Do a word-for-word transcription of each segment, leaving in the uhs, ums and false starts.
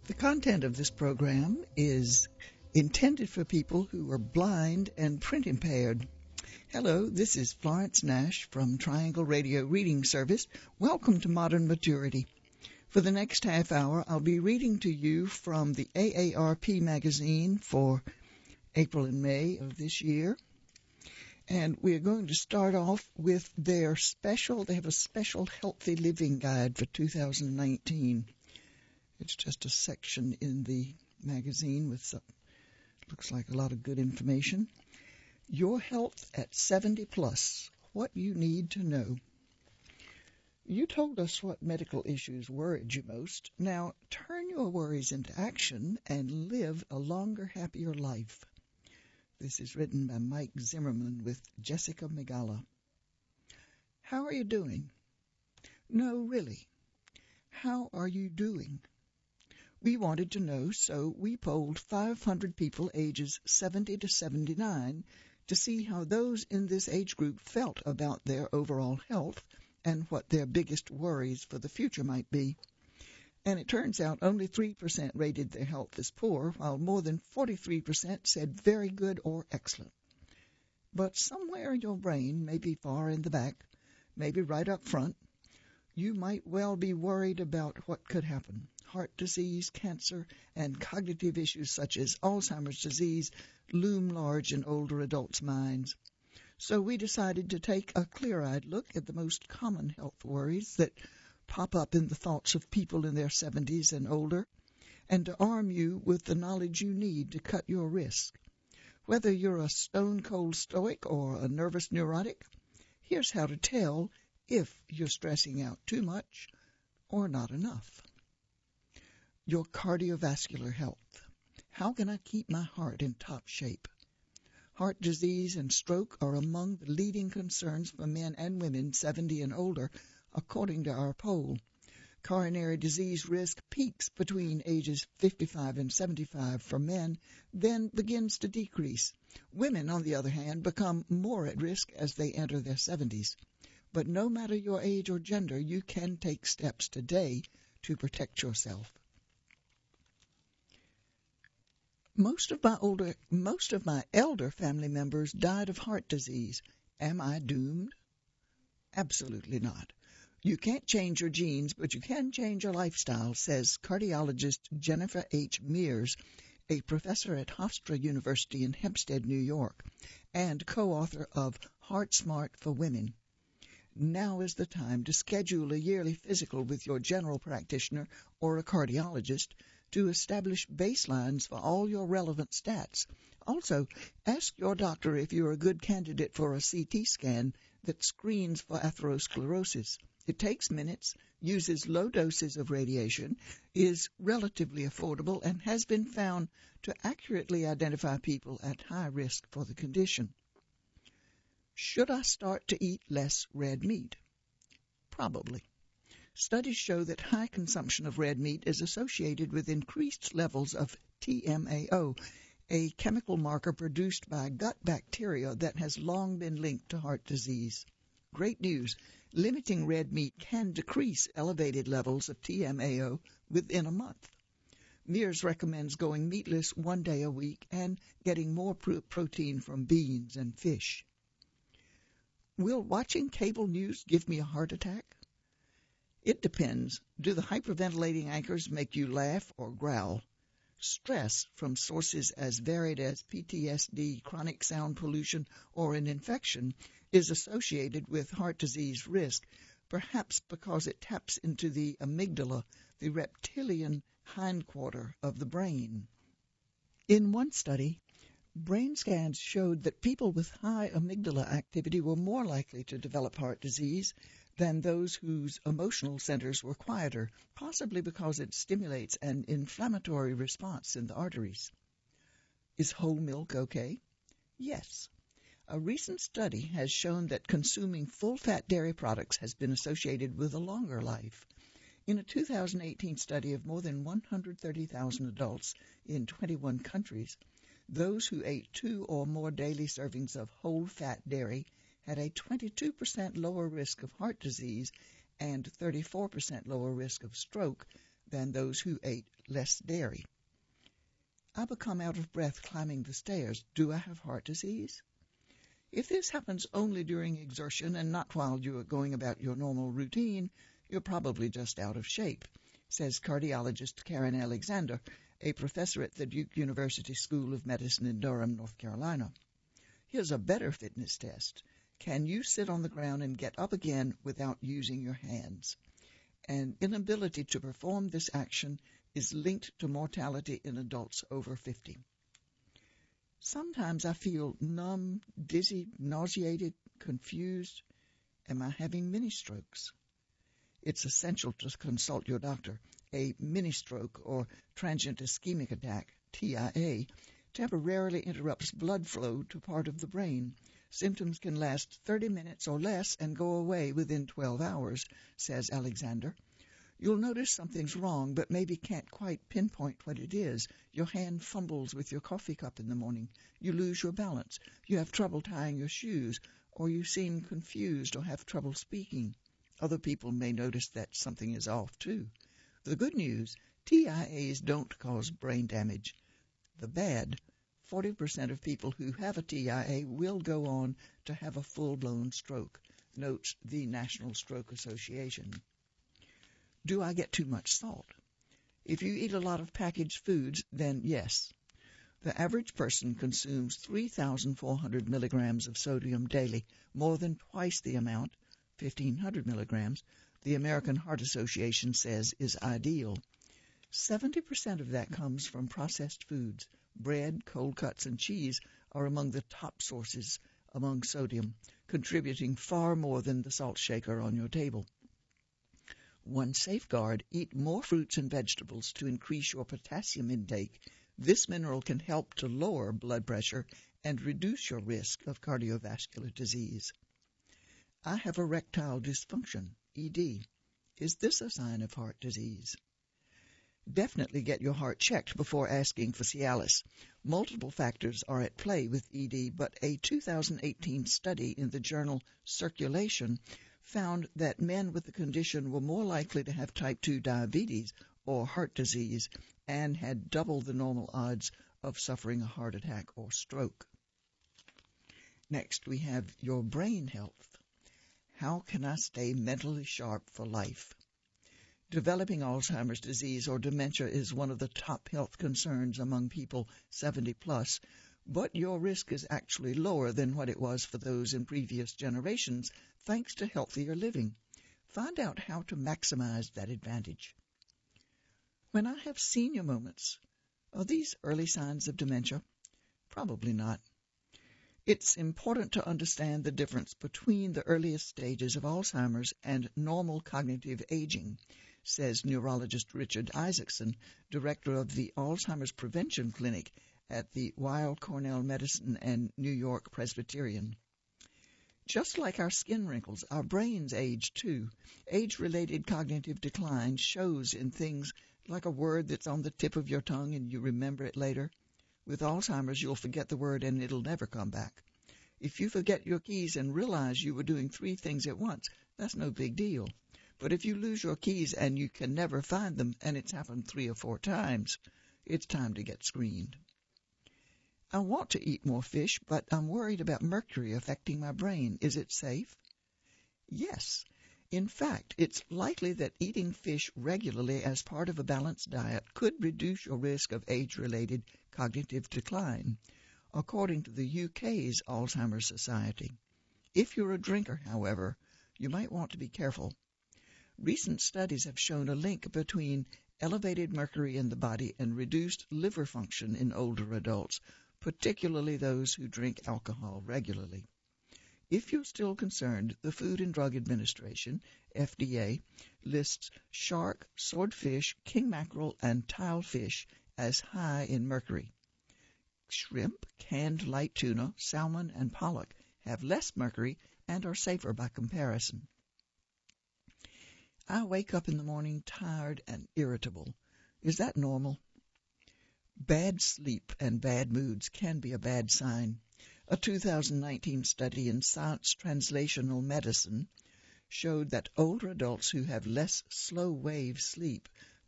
The content of this program is intended for people who are blind and print impaired. Hello, this is Florence Nash from Triangle Radio Reading Service. Welcome to Modern Maturity. For the next half hour, I'll be reading to you from the A A R P magazine for April and May of this year. And we're going to start off with their special, they have a special Healthy Living Guide for two thousand nineteen. It's just a section in the magazine with some, looks like a lot of good information. Your health at seventy plus, what you need to know. You told us what medical issues worried you most. Now turn your worries into action and live a longer, happier life. This is written by Mike Zimmerman with Jessica Megala. How are you doing? No, really. How are you doing? We wanted to know, so we polled five hundred people ages seventy to seventy-nine to see how those in this age group felt about their overall health and what their biggest worries for the future might be. And it turns out only three percent rated their health as poor, while more than forty-three percent said very good or excellent. But somewhere in your brain, maybe far in the back, maybe right up front, you might well be worried about what could happen. Heart disease, cancer, and cognitive issues such as Alzheimer's disease loom large in older adults' minds. So we decided to take a clear-eyed look at the most common health worries that pop up in the thoughts of people in their seventies and older, and to arm you with the knowledge you need to cut your risk. Whether you're a stone-cold stoic or a nervous neurotic, here's how to tell if you're stressing out too much or not enough. Your cardiovascular health. How can I keep my heart in top shape? Heart disease and stroke are among the leading concerns for men and women seventy and older, according to our poll. Coronary disease risk peaks between ages fifty-five and seventy-five for men, then begins to decrease. Women, on the other hand, become more at risk as they enter their seventies. But no matter your age or gender, you can take steps today to protect yourself. Most of my older, most of my elder family members died of heart disease. Am I doomed? Absolutely not. You can't change your genes, but you can change your lifestyle, says cardiologist Jennifer H. Mears, a professor at Hofstra University in Hempstead, New York, and co-author of Heart Smart for Women. Now is the time to schedule a yearly physical with your general practitioner or a cardiologist to establish baselines for all your relevant stats. Also, ask your doctor if you're a good candidate for a C T scan that screens for atherosclerosis. It takes minutes, uses low doses of radiation, is relatively affordable, and has been found to accurately identify people at high risk for the condition. Should I start to eat less red meat? Probably. Studies show that high consumption of red meat is associated with increased levels of T M A O, a chemical marker produced by gut bacteria that has long been linked to heart disease. Great news. Limiting red meat can decrease elevated levels of T M A O within a month. Mears recommends going meatless one day a week and getting more pro- protein from beans and fish. Will watching cable news give me a heart attack? It depends. Do the hyperventilating anchors make you laugh or growl? Stress from sources as varied as P T S D, chronic sound pollution, or an infection is associated with heart disease risk, perhaps because it taps into the amygdala, the reptilian hindquarter of the brain. In one study, brain scans showed that people with high amygdala activity were more likely to develop heart disease than those whose emotional centers were quieter, possibly because it stimulates an inflammatory response in the arteries. Is whole milk okay? Yes. A recent study has shown that consuming full-fat dairy products has been associated with a longer life. In a two thousand eighteen study of more than one hundred thirty thousand adults in twenty-one countries, those who ate two or more daily servings of whole-fat dairy had a twenty-two percent lower risk of heart disease and thirty-four percent lower risk of stroke than those who ate less dairy. I become out of breath climbing the stairs. Do I have heart disease? If this happens only during exertion and not while you are going about your normal routine, you're probably just out of shape, says cardiologist Karen Alexander, a professor at the Duke University School of Medicine in Durham, North Carolina. Here's a better fitness test. Can you sit on the ground and get up again without using your hands? An inability to perform this action is linked to mortality in adults over fifty. Sometimes I feel numb, dizzy, nauseated, confused. Am I having mini-strokes? It's essential to consult your doctor. A mini-stroke or transient ischemic attack, T I A, temporarily interrupts blood flow to part of the brain. Symptoms can last thirty minutes or less and go away within twelve hours, says Alexander. You'll notice something's wrong, but maybe can't quite pinpoint what it is. Your hand fumbles with your coffee cup in the morning. You lose your balance. You have trouble tying your shoes, or you seem confused or have trouble speaking. Other people may notice that something is off, too. The good news, T I As don't cause brain damage. The bad, forty percent of people who have a T I A will go on to have a full-blown stroke, notes the National Stroke Association. Do I get too much salt? If you eat a lot of packaged foods, then yes. The average person consumes three thousand four hundred milligrams of sodium daily, more than twice the amount, fifteen hundred milligrams, the American Heart Association says is ideal. seventy percent of that comes from processed foods. Bread, cold cuts, and cheese are among the top sources among sodium, contributing far more than the salt shaker on your table. One safeguard, eat more fruits and vegetables to increase your potassium intake. This mineral can help to lower blood pressure and reduce your risk of cardiovascular disease. I have erectile dysfunction, E D. Is this a sign of heart disease? Definitely get your heart checked before asking for Cialis. Multiple factors are at play with E D, but a two thousand eighteen study in the journal Circulation found that men with the condition were more likely to have type two diabetes or heart disease and had double the normal odds of suffering a heart attack or stroke. Next, we have your brain health. How can I stay mentally sharp for life? Developing Alzheimer's disease or dementia is one of the top health concerns among people seventy plus, but your risk is actually lower than what it was for those in previous generations, thanks to healthier living. Find out how to maximize that advantage. When I have senior moments, are these early signs of dementia? Probably not. It's important to understand the difference between the earliest stages of Alzheimer's and normal cognitive aging, says neurologist Richard Isaacson, director of the Alzheimer's Prevention Clinic at the Weill Cornell Medicine and New York Presbyterian. Just like our skin wrinkles, our brains age too. Age-related cognitive decline shows in things like a word that's on the tip of your tongue and you remember it later. With Alzheimer's, you'll forget the word and it'll never come back. If you forget your keys and realize you were doing three things at once, that's no big deal. But if you lose your keys and you can never find them, and it's happened three or four times, it's time to get screened. I want to eat more fish, but I'm worried about mercury affecting my brain. Is it safe? Yes. In fact, it's likely that eating fish regularly as part of a balanced diet could reduce your risk of age-related cognitive decline, according to the U K's Alzheimer's Society. If you're a drinker, however, you might want to be careful. Recent studies have shown a link between elevated mercury in the body and reduced liver function in older adults, particularly those who drink alcohol regularly. If you're still concerned, the Food and Drug Administration, F D A, lists shark, swordfish, king mackerel, and tilefish as high in mercury. Shrimp, canned light tuna, salmon, and pollock have less mercury and are safer by comparison. I wake up in the morning tired and irritable. Is that normal? Bad sleep and bad moods can be a bad sign. A two thousand nineteen study in Science Translational Medicine showed that older adults who have less slow-wave sleep,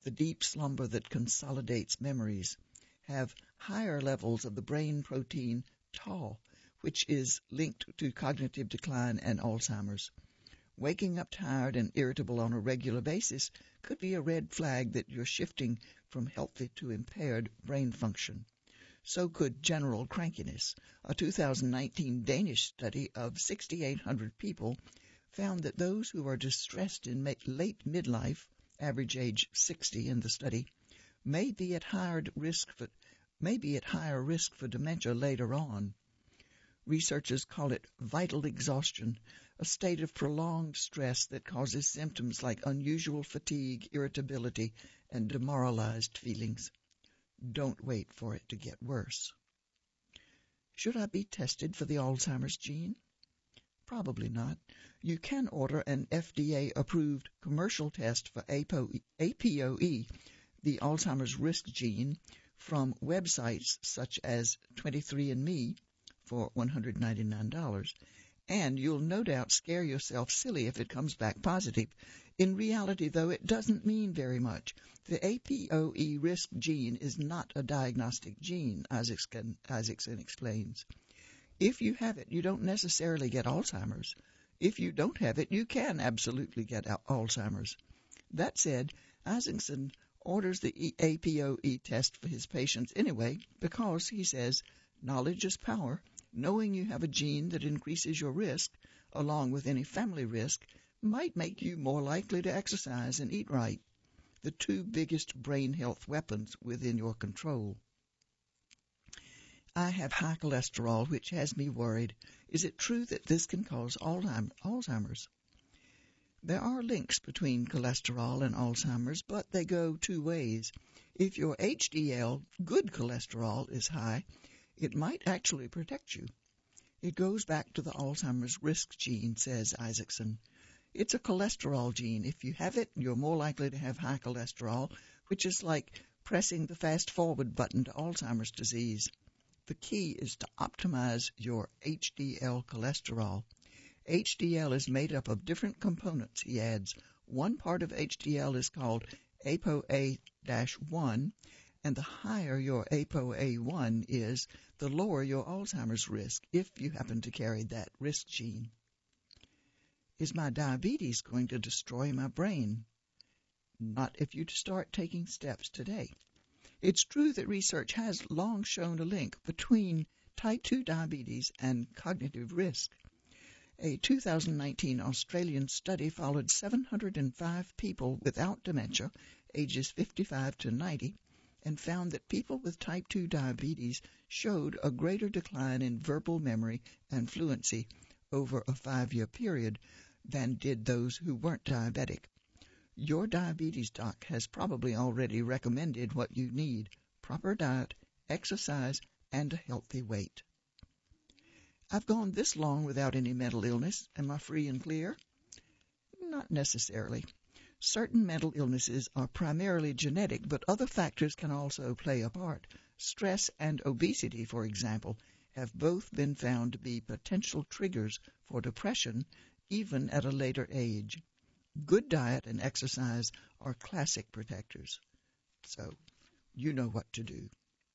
the deep slumber that consolidates memories, have higher levels of the brain protein tau, which is linked to cognitive decline and Alzheimer's. Waking up tired and irritable on a regular basis could be a red flag that you're shifting from healthy to impaired brain function. So could general crankiness. A two thousand nineteen Danish study of six thousand eight hundred people found that those who are distressed in late midlife, average age sixty in the study, may be at higher risk for may be at higher risk for dementia later on. Researchers call it vital exhaustion, a state of prolonged stress that causes symptoms like unusual fatigue, irritability, and demoralized feelings. Don't wait for it to get worse. Should I be tested for the Alzheimer's gene? Probably not. You can order an F D A-approved commercial test for A P O E, the Alzheimer's risk gene, from websites such as twenty-three and me, for one hundred ninety-nine dollars, and you'll no doubt scare yourself silly if it comes back positive. In reality, though, it doesn't mean very much. The A P O E risk gene is not a diagnostic gene, Isaacson, Isaacson explains. If you have it, you don't necessarily get Alzheimer's. If you don't have it, you can absolutely get Alzheimer's. That said, Isaacson orders the A P O E test for his patients anyway because, he says, knowledge is power. Knowing you have a gene that increases your risk, along with any family risk, might make you more likely to exercise and eat right, the two biggest brain health weapons within your control. I have high cholesterol, which has me worried. Is it true that this can cause Alzheimer's? There are links between cholesterol and Alzheimer's, but they go two ways. If your H D L, good cholesterol, is high, it might actually protect you. It goes back to the Alzheimer's risk gene, says Isaacson. It's a cholesterol gene. If you have it, you're more likely to have high cholesterol, which is like pressing the fast-forward button to Alzheimer's disease. The key is to optimize your H D L cholesterol. H D L is made up of different components, he adds. One part of H D L is called A P O A one, and the higher your A P O A one is, the lower your Alzheimer's risk, if you happen to carry that risk gene. Is my diabetes going to destroy my brain? Not if you start taking steps today. It's true that research has long shown a link between type two diabetes and cognitive risk. A two thousand nineteen Australian study followed seven hundred five people without dementia, ages fifty-five to ninety, and found that people with type two diabetes showed a greater decline in verbal memory and fluency over a five-year period than did those who weren't diabetic. Your diabetes doc has probably already recommended what you need: proper diet, exercise, and a healthy weight. I've gone this long without any mental illness. Am I free and clear? Not necessarily. Certain mental illnesses are primarily genetic, but other factors can also play a part. Stress and obesity, for example, have both been found to be potential triggers for depression, even at a later age. Good diet and exercise are classic protectors. So, you know what to do.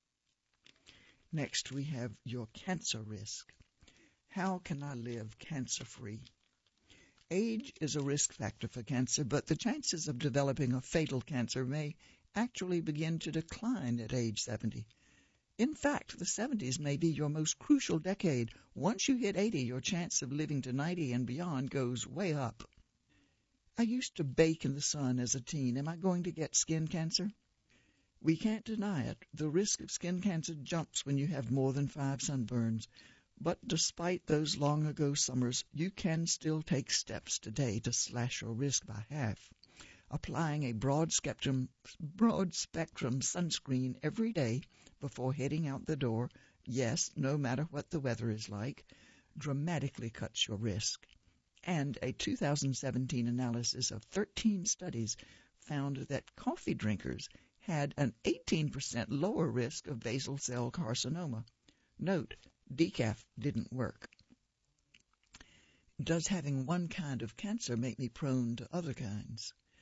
Next, we have your cancer risk. How can I live cancer-free? Age is a risk factor for cancer, but the chances of developing a fatal cancer may actually begin to decline at age seventy. In fact, the seventies may be your most crucial decade. Once you hit eighty, your chance of living to ninety and beyond goes way up. I used to bake in the sun as a teen. Am I going to get skin cancer? We can't deny it. The risk of skin cancer jumps when you have more than five sunburns. But despite those long-ago summers, you can still take steps today to slash your risk by half. Applying a broad-spectrum broad-spectrum sunscreen every day before heading out the door, yes, no matter what the weather is like, dramatically cuts your risk. And a two thousand seventeen analysis of thirteen studies found that coffee drinkers had an eighteen percent lower risk of basal cell carcinoma. Note, decaf didn't work. Does having one kind of cancer make me prone to other kinds?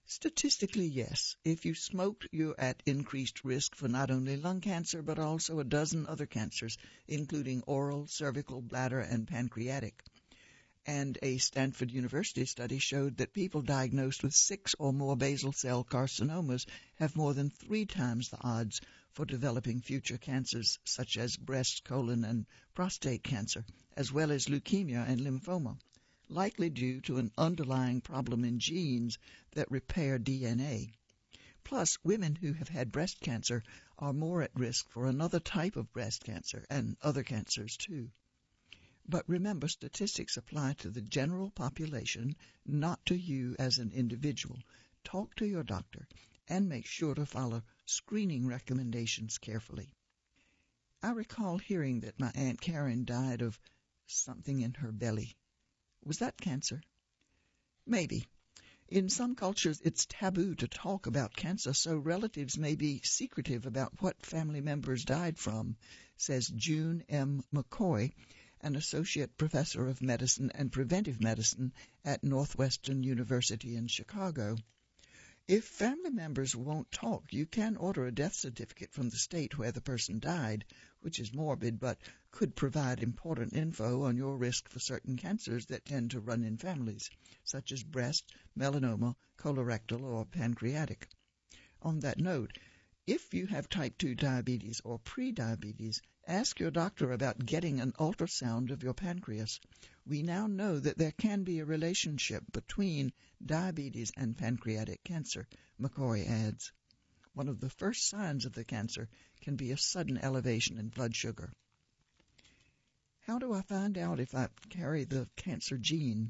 Statistically, yes. If you smoked, you're at increased risk for not only lung cancer, but also a dozen other cancers, including oral, cervical, bladder, and pancreatic. And a Stanford University study showed that people diagnosed with six or more basal cell carcinomas have more than three times the odds for developing future cancers such as breast, colon, and prostate cancer, as well as leukemia and lymphoma, likely due to an underlying problem in genes that repair D N A. Plus, women who have had breast cancer are more at risk for another type of breast cancer and other cancers too. But remember, statistics apply to the general population, not to you as an individual. Talk to your doctor and make sure to follow screening recommendations carefully. I recall hearing that my Aunt Karen died of something in her belly. Was that cancer? Maybe. In some cultures, it's taboo to talk about cancer, so relatives may be secretive about what family members died from, says June M. McCoy, an associate professor of medicine and preventive medicine at Northwestern University in Chicago. If family members won't talk, you can order a death certificate from the state where the person died, which is morbid but could provide important info on your risk for certain cancers that tend to run in families, such as breast, melanoma, colorectal, or pancreatic. On that note, if you have type two diabetes or prediabetes, ask your doctor about getting an ultrasound of your pancreas. We now know that there can be a relationship between diabetes and pancreatic cancer, McCoy adds. One of the first signs of the cancer can be a sudden elevation in blood sugar. How do I find out if I carry the cancer gene?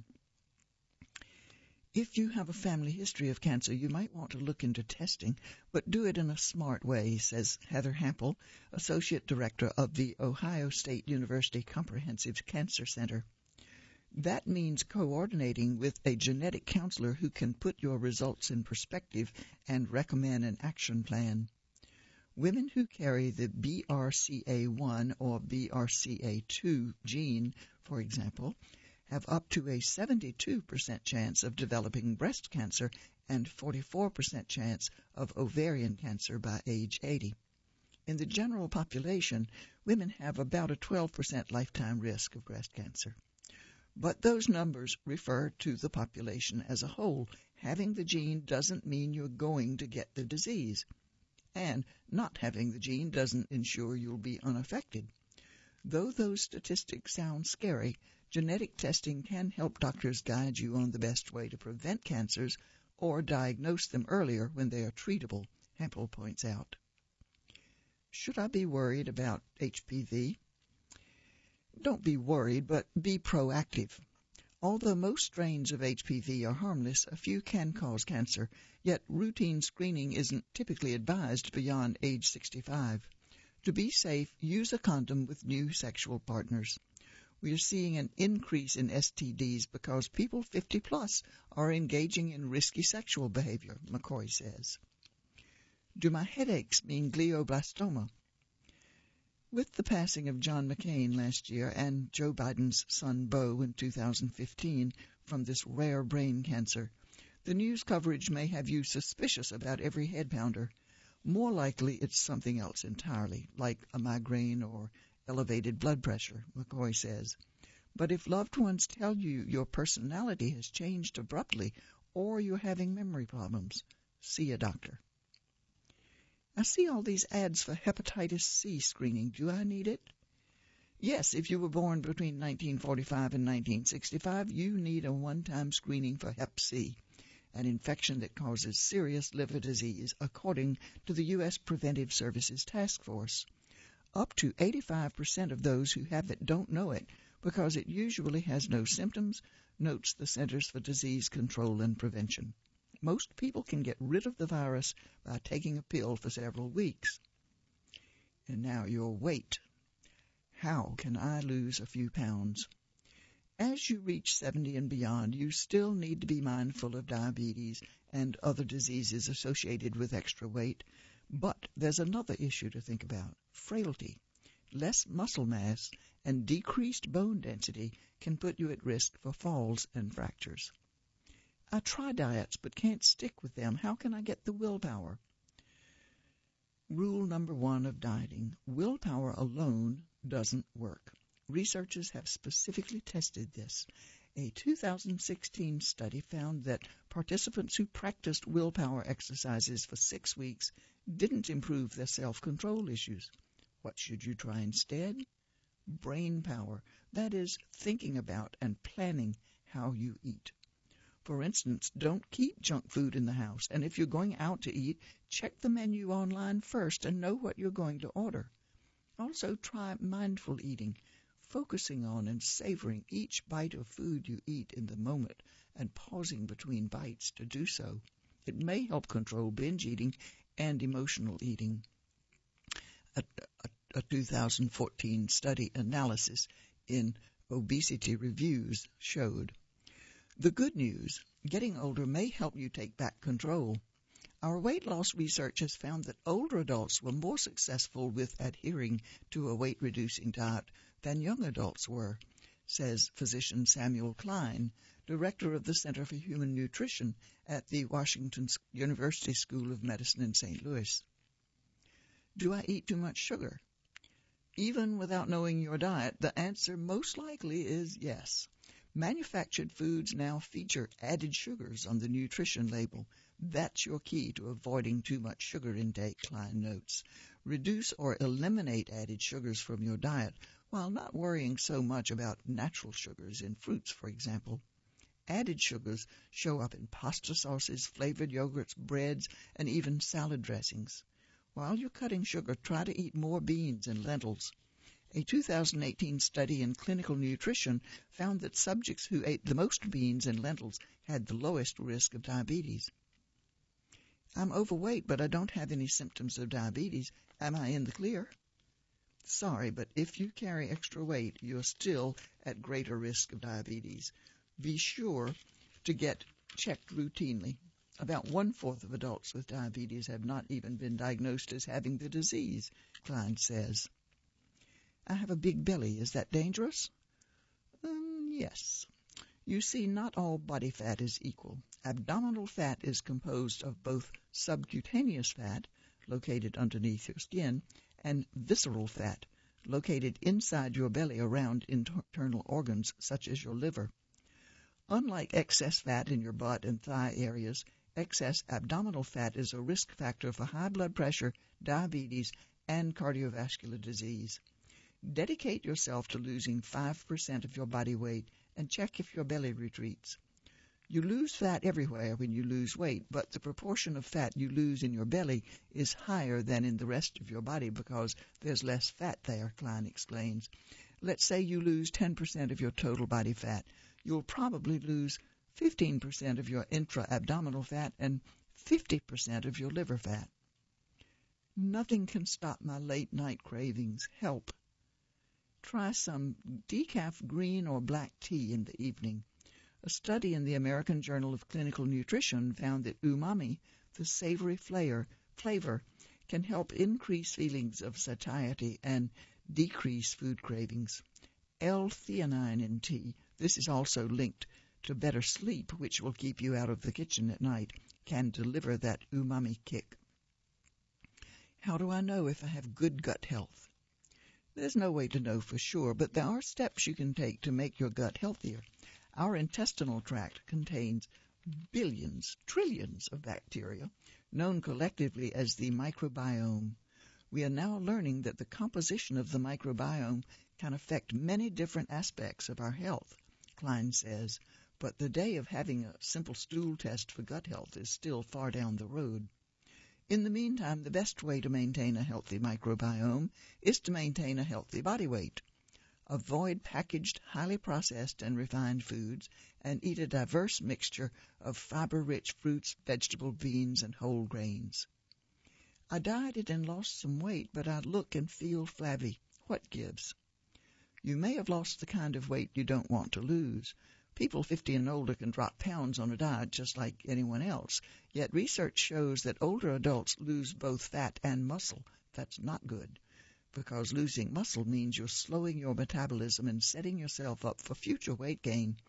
If you have a family history of cancer, you might want to look into testing, but do it in a smart way, says Heather Hampel, Associate Director of the Ohio State University Comprehensive Cancer Center. That means coordinating with a genetic counselor who can put your results in perspective and recommend an action plan. Women who carry the B R C A one or B R C A two gene, for example, have up to a seventy-two percent chance of developing breast cancer and forty-four percent chance of ovarian cancer by age eighty. In the general population, women have about a twelve percent lifetime risk of breast cancer. But those numbers refer to the population as a whole. Having the gene doesn't mean you're going to get the disease. And not having the gene doesn't ensure you'll be unaffected. Though those statistics sound scary, genetic testing can help doctors guide you on the best way to prevent cancers or diagnose them earlier when they are treatable, Hampel points out. Should I be worried about H P V? Don't be worried, but be proactive. Although most strains of H P V are harmless, a few can cause cancer, yet routine screening isn't typically advised beyond age sixty-five. To be safe, use a condom with new sexual partners. We are seeing an increase in S T Ds because people fifty plus are engaging in risky sexual behavior, McCoy says. Do my headaches mean glioblastoma? With the passing of John McCain last year and Joe Biden's son Beau in two thousand fifteen from this rare brain cancer, the news coverage may have you suspicious about every head pounder. More likely it's something else entirely, like a migraine or elevated blood pressure, McCoy says. But if loved ones tell you your personality has changed abruptly or you're having memory problems, see a doctor. I see all these ads for hepatitis C screening. Do I need it? Yes, if you were born between nineteen forty-five and nineteen sixty-five, you need a one-time screening for hep C, an infection that causes serious liver disease, according to the U S Preventive Services Task Force. Up to eighty-five percent of those who have it don't know it because it usually has no symptoms, notes the Centers for Disease Control and Prevention. Most people can get rid of the virus by taking a pill for several weeks. And now your weight. How can I lose a few pounds? As you reach seventy and beyond, you still need to be mindful of diabetes and other diseases associated with extra weight. But there's another issue to think about, frailty. Less muscle mass and decreased bone density can put you at risk for falls and fractures. I try diets but can't stick with them. How can I get the willpower? Rule number one of dieting: willpower alone doesn't work. Researchers have specifically tested this. A two thousand sixteen study found that participants who practiced willpower exercises for six weeks didn't improve their self-control issues. What should you try instead? Brain power, that is, thinking about and planning how you eat. For instance, don't keep junk food in the house, and if you're going out to eat, check the menu online first and know what you're going to order. Also, try mindful eating, focusing on and savoring each bite of food you eat in the moment and pausing between bites to do so. It may help control binge eating and emotional eating. A, a, a two thousand fourteen study analysis in Obesity Reviews showed. The good news: getting older may help you take back control. Our weight loss research has found that older adults were more successful with adhering to a weight-reducing diet than young adults were, says physician Samuel Klein, director of the Center for Human Nutrition at the Washington University School of Medicine in Saint Louis. Do I eat too much sugar? Even without knowing your diet, the answer most likely is yes. Manufactured foods now feature added sugars on the nutrition label. That's your key to avoiding too much sugar intake, Klein notes. Reduce or eliminate added sugars from your diet while not worrying so much about natural sugars in fruits, for example. Added sugars show up in pasta sauces, flavored yogurts, breads, and even salad dressings. While you're cutting sugar, try to eat more beans and lentils. A two thousand eighteen study in clinical nutrition found that subjects who ate the most beans and lentils had the lowest risk of diabetes. I'm overweight, but I don't have any symptoms of diabetes. Am I in the clear? Sorry, but if you carry extra weight, you're still at greater risk of diabetes. Be sure to get checked routinely. About one-fourth of adults with diabetes have not even been diagnosed as having the disease, Klein says. I have a big belly. Is that dangerous? Um, yes. You see, not all body fat is equal. Abdominal fat is composed of both subcutaneous fat, located underneath your skin, and visceral fat, located inside your belly around internal organs such as your liver. Unlike excess fat in your butt and thigh areas, excess abdominal fat is a risk factor for high blood pressure, diabetes, and cardiovascular disease. Dedicate yourself to losing five percent of your body weight and check if your belly retreats. You lose fat everywhere when you lose weight, but the proportion of fat you lose in your belly is higher than in the rest of your body because there's less fat there, Klein explains. Let's say you lose ten percent of your total body fat. You'll probably lose fifteen percent of your intra-abdominal fat and fifty percent of your liver fat. Nothing can stop my late-night cravings. Help. Try some decaf green or black tea in the evening. A study in the American Journal of Clinical Nutrition found that umami, the savory flavor, flavor, can help increase feelings of satiety and decrease food cravings. L-theanine in tea, this is also linked to better sleep, which will keep you out of the kitchen at night, can deliver that umami kick. How do I know if I have good gut health? There's no way to know for sure, but there are steps you can take to make your gut healthier. Our intestinal tract contains billions, trillions of bacteria, known collectively as the microbiome. We are now learning that the composition of the microbiome can affect many different aspects of our health, Klein says, but the day of having a simple stool test for gut health is still far down the road. In the meantime, the best way to maintain a healthy microbiome is to maintain a healthy body weight. Avoid packaged, highly processed and refined foods, and eat a diverse mixture of fiber-rich fruits, vegetables, beans, and whole grains. I dieted and lost some weight, but I look and feel flabby. What gives? You may have lost the kind of weight you don't want to lose. People fifty and older can drop pounds on a diet just like anyone else, yet research shows that older adults lose both fat and muscle. That's not good, because losing muscle means you're slowing your metabolism and setting yourself up for future weight gain.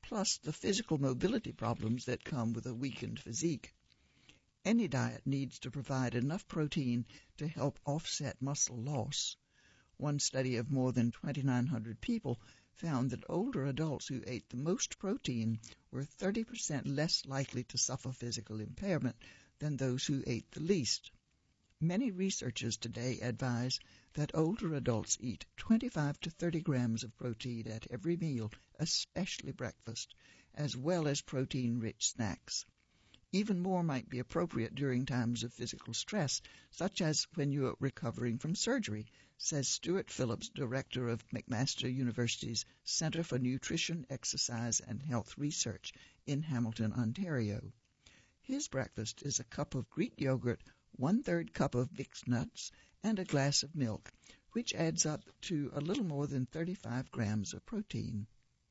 plus the physical mobility problems that come with a weakened physique. Any diet needs to provide enough protein to help offset muscle loss. One study of more than twenty-nine hundred people found that older adults who ate the most protein were thirty percent less likely to suffer physical impairment than those who ate the least. Many researchers today advise that older adults eat twenty-five to thirty grams of protein at every meal, especially breakfast, as well as protein-rich snacks. Even more might be appropriate during times of physical stress, such as when you are recovering from surgery, says Stuart Phillips, director of McMaster University's Center for Nutrition, Exercise, and Health Research in Hamilton, Ontario. His breakfast is a cup of Greek yogurt, one-third cup of mixed nuts, and a glass of milk, which adds up to a little more than thirty-five grams of protein.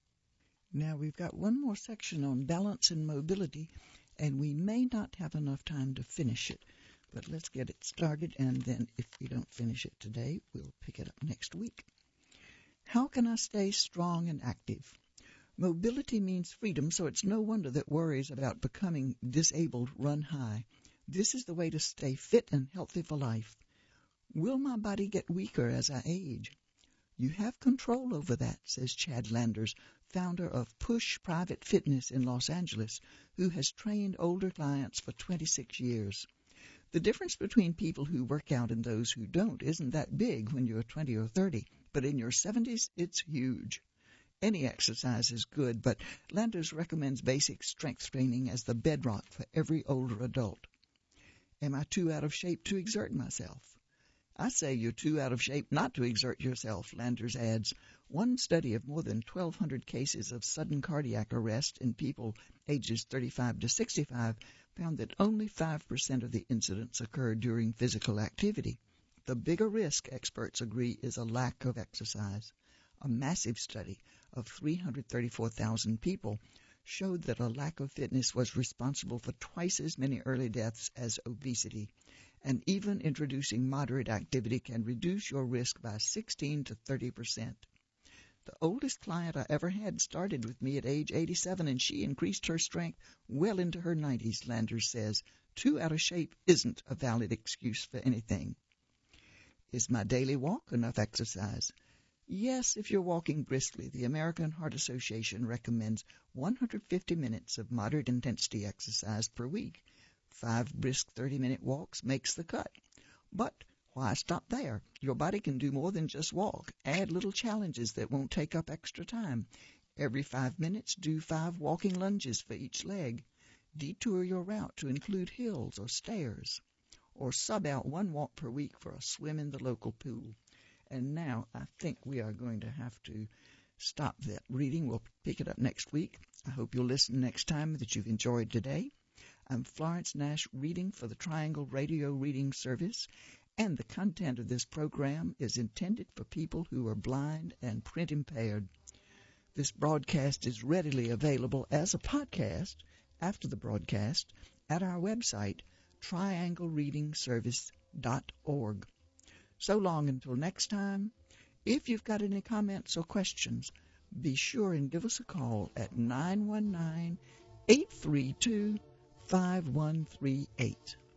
Now we've got one more section on balance and mobility, and we may not have enough time to finish it, but let's get it started, and then if we don't finish it today, we'll pick it up next week. How can I stay strong and active? Mobility means freedom, so it's no wonder that worries about becoming disabled run high. This is the way to stay fit and healthy for life. Will my body get weaker as I age? You have control over that, says Chad Landers, founder of Push Private Fitness in Los Angeles, who has trained older clients for twenty-six years. The difference between people who work out and those who don't isn't that big when you're twenty or thirty, but in your seventies, it's huge. Any exercise is good, but Landers recommends basic strength training as the bedrock for every older adult. Am I too out of shape to exert myself? I say you're too out of shape not to exert yourself, Landers adds. One study of more than twelve hundred cases of sudden cardiac arrest in people ages thirty-five to sixty-five found that only five percent of the incidents occurred during physical activity. The bigger risk, experts agree, is a lack of exercise. A massive study of three hundred thirty-four thousand people showed that a lack of fitness was responsible for twice as many early deaths as obesity. And even introducing moderate activity can reduce your risk by sixteen to thirty percent. The oldest client I ever had started with me at age eighty-seven, and she increased her strength well into her nineties, Landers says. Too out of shape isn't a valid excuse for anything. Is my daily walk enough exercise? Yes, if you're walking briskly. The American Heart Association recommends one hundred fifty minutes of moderate intensity exercise per week. Five brisk thirty-minute walks makes the cut. But why stop there? Your body can do more than just walk. Add little challenges that won't take up extra time. Every five minutes, do five walking lunges for each leg. Detour your route to include hills or stairs. Or sub out one walk per week for a swim in the local pool. And now I think we are going to have to stop that reading. We'll pick it up next week. I hope you'll listen next time, that you've enjoyed today. I'm Florence Nash, reading for the Triangle Radio Reading Service, and the content of this program is intended for people who are blind and print impaired. This broadcast is readily available as a podcast after the broadcast at our website, triangle reading service dot org. So long until next time. If you've got any comments or questions, be sure and give us a call at nine one nine, eight three two, five one three eight.